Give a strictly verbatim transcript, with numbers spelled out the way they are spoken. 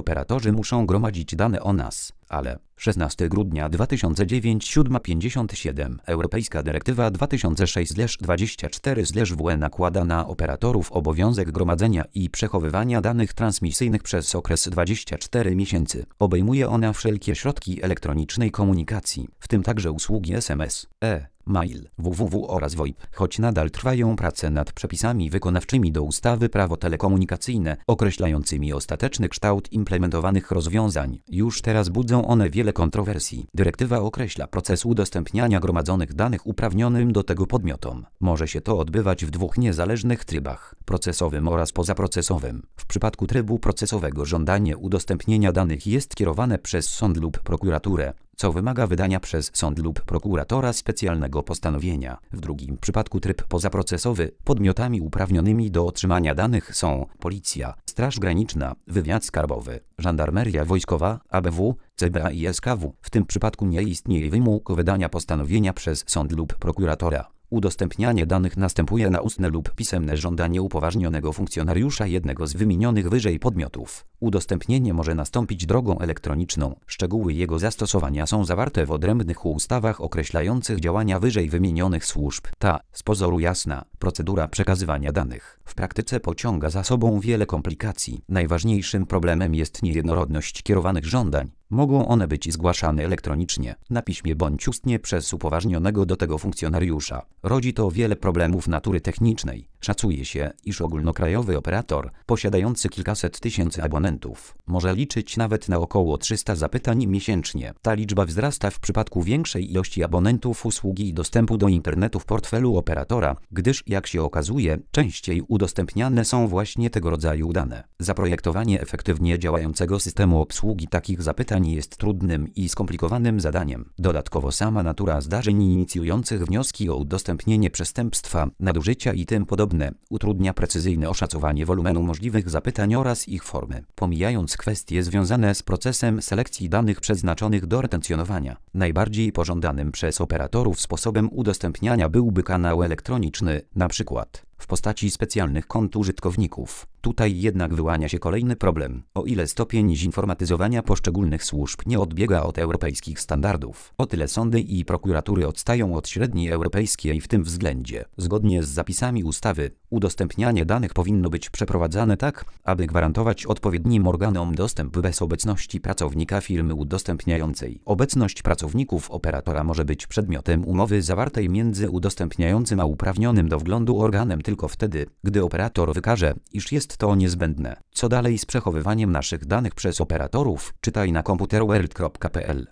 Operatorzy muszą gromadzić dane o nas, ale szesnastego grudnia dwa tysiące dziewięć siódma pięćdziesiąt siedem Europejska Dyrektywa dwa tysiące sześć dwadzieścia cztery W E nakłada na operatorów obowiązek gromadzenia i przechowywania danych transmisyjnych przez okres dwudziestu czterech miesięcy. Obejmuje ona wszelkie środki elektronicznej komunikacji, w tym także usługi S M S, e mail, www oraz VoIP, choć nadal trwają prace nad przepisami wykonawczymi do ustawy Prawo telekomunikacyjne, określającymi ostateczny kształt implementowanych rozwiązań. Już teraz budzą one wiele kontrowersji. Dyrektywa określa proces udostępniania gromadzonych danych uprawnionym do tego podmiotom. Może się to odbywać w dwóch niezależnych trybach, procesowym oraz pozaprocesowym. W przypadku trybu procesowego żądanie udostępnienia danych jest kierowane przez sąd lub prokuraturę, co wymaga wydania przez sąd lub prokuratora specjalnego postanowienia. W drugim przypadku tryb pozaprocesowy. Podmiotami uprawnionymi do otrzymania danych są Policja, Straż Graniczna, Wywiad Skarbowy, Żandarmeria Wojskowa, A B W, C B A i S K W. W tym przypadku nie istnieje wymóg wydania postanowienia przez sąd lub prokuratora. Udostępnianie danych następuje na ustne lub pisemne żądanie upoważnionego funkcjonariusza jednego z wymienionych wyżej podmiotów. Udostępnienie może nastąpić drogą elektroniczną. Szczegóły jego zastosowania są zawarte w odrębnych ustawach określających działania wyżej wymienionych służb. Ta, z pozoru jasna, procedura przekazywania danych w praktyce pociąga za sobą wiele komplikacji. Najważniejszym problemem jest niejednorodność kierowanych żądań. Mogą one być zgłaszane elektronicznie, na piśmie bądź ustnie przez upoważnionego do tego funkcjonariusza. Rodzi to wiele problemów natury technicznej. Szacuje się, iż ogólnokrajowy operator, posiadający kilkaset tysięcy abonentów, może liczyć nawet na około trzysta zapytań miesięcznie. Ta liczba wzrasta w przypadku większej ilości abonentów usługi i dostępu do internetu w portfelu operatora, gdyż, jak się okazuje, częściej udostępniane są właśnie tego rodzaju dane. Zaprojektowanie efektywnie działającego systemu obsługi takich zapytań jest trudnym i skomplikowanym zadaniem. Dodatkowo sama natura zdarzeń inicjujących wnioski o udostępnienie przestępstwa, nadużycia i tym podobne utrudnia precyzyjne oszacowanie wolumenu możliwych zapytań oraz ich formy, pomijając kwestie związane z procesem selekcji danych przeznaczonych do retencjonowania. Najbardziej pożądanym przez operatorów sposobem udostępniania byłby kanał elektroniczny, na przykład w postaci specjalnych kont użytkowników. Tutaj jednak wyłania się kolejny problem. O ile stopień zinformatyzowania poszczególnych służb nie odbiega od europejskich standardów, o tyle sądy i prokuratury odstają od średniej europejskiej w tym względzie. Zgodnie z zapisami ustawy, udostępnianie danych powinno być przeprowadzane tak, aby gwarantować odpowiednim organom dostęp bez obecności pracownika firmy udostępniającej. Obecność pracowników operatora może być przedmiotem umowy zawartej między udostępniającym a uprawnionym do wglądu organem tylko wtedy, gdy operator wykaże, iż jest to niezbędne. Co dalej z przechowywaniem naszych danych przez operatorów? Czytaj na komputerworld kropka p l.